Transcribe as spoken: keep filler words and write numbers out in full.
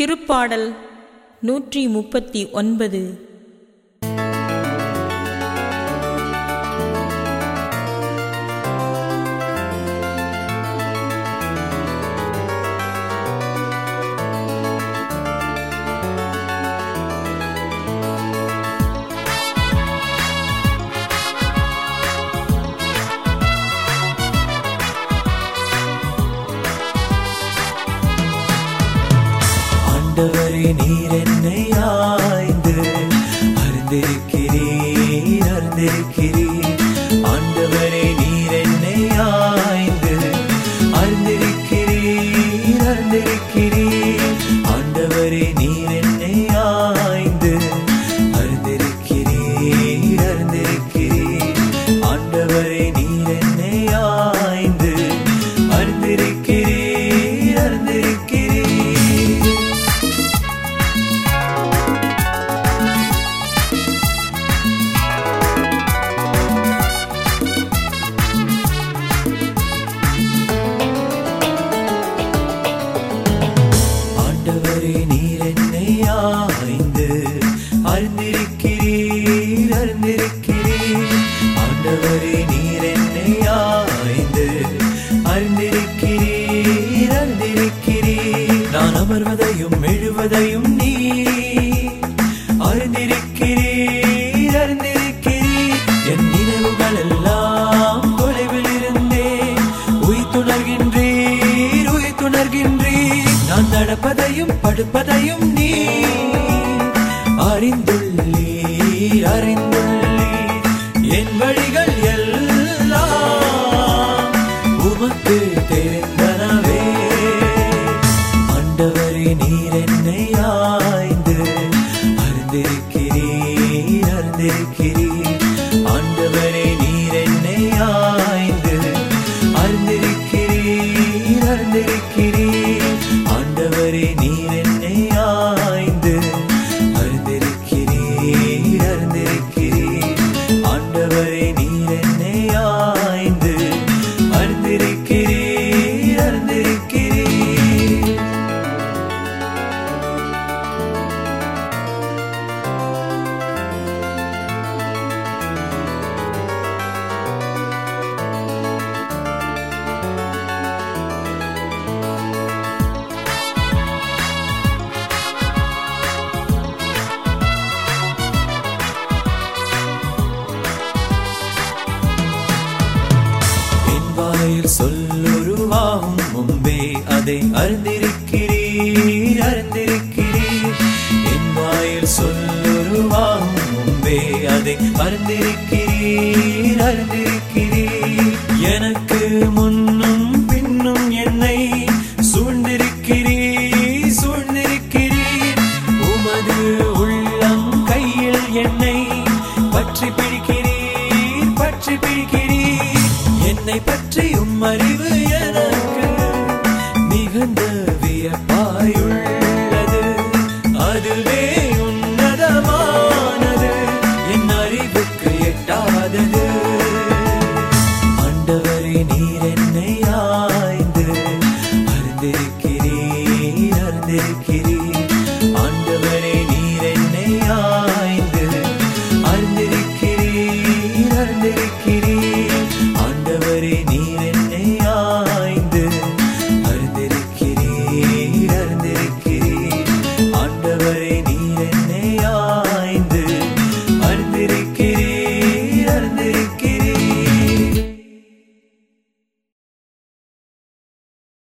திருப்பாடல் நூற்றி முப்பத்தி ஒன்பது. ஆண்டவரே, நீர் என்னை ஆய்ந்து அறிந்திருக்கிறீர் அறிந்திருக்கிறீர் ஆண்டவரே, நீர் என்னை ஆய்ந்து அறிந்திருக்கிறீர் அறிந்திருக்கிறீர் ஆண்டவரே, நீர் என்னை ஆய்ந்து அறிந்திருக்கிறீர் அறிந்திருக்கிறீர் ஆண்டவரே, நீர் என்னை ஆய்ந்து அறிந்திருக்கிறீர் அறிந்திருக்கிறீர். ஆண்டவரே, நீர் என்னை ஆய்ந்து அறிந்திருக்கிறீர் அறிந்திருக்கிறீர் ஆண்டவரே, நீர் என்னை ஆய்ந்து அறிந்திருக்கிறீர் அறிந்திருக்கிறீர் நான் அமர்வதையும் எழுவதையும் நீர் அறிந்திருக்கிறீர் அறிந்திருக்கிறீர் என் நினைவுகள் எல்லாம் தொலைவில் இருந்தேன் உயிர்த்துணர்கின்றீர் உயிர்த்துணர்கின்றீர் நான் நடப்பதையும் படுப்பதையும் நீர் அறிந்துள்ளீர் அறிந்துள்ளீர் என் வழிகள் எல்லாம் உமக்கு தெரிந்தனவே. ஆண்டவரே, நீர் என்னை ஆய்ந்து அறிந்திருக்கிறீர் அறிந்திருக்கிறீர் ஆண்டவரே, நீர் என்னை ஆய்ந்து அறிந்திருக்கிறீர் அறிந்திருக்கிறீர் ஆண்டவரே, நீர் என்னை ஆய்ந்து அறிந்திருக்கிறீர் அறிந்திருக்கிறீர் ஆண்டவரே, நீர் என்னை ஆய்ந்து அறிந்திருக்கிறீர் அறிந்திருக்கிறீர். சொல்லுருவாகும் முன்பே அதை அறிந்திருக்கிறீர் அறிந்திருக்கிறீர் என் வாயில் சொல்லுருவாகும் முன்பே அதை அறிந்திருக்கிறீர் அறிந்திருக்கிறீர் எனக்கு முன்னும் பின்னும் என்னை சூழ்ந்திருக்கிறீர் சூழ்ந்திருக்கிறீர் உமது உள்ளம் கையில் என்னை பற்றி பிடிக்கிறீர் பற்றி பிடிக்கிறீர் என்னை பற்றியும் அறிவு எனக்கு மிகுந்த வியப்பாயுள்ளது அதுவே உன்னதமானது என் அறிவுக்கு எட்டாதது. ஆண்டவரே, நீர் என்னை ஆய்ந்து அறிந்திருக்கிறீர் அறிந்திருக்கிறீர்